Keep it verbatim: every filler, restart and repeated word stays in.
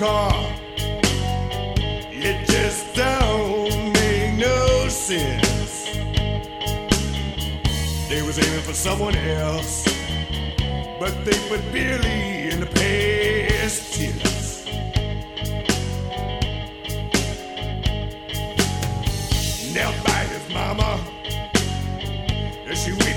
car. It just don't make no sense. They was aiming for someone else, but they put Billy in the past tense. Knelt by his mama as she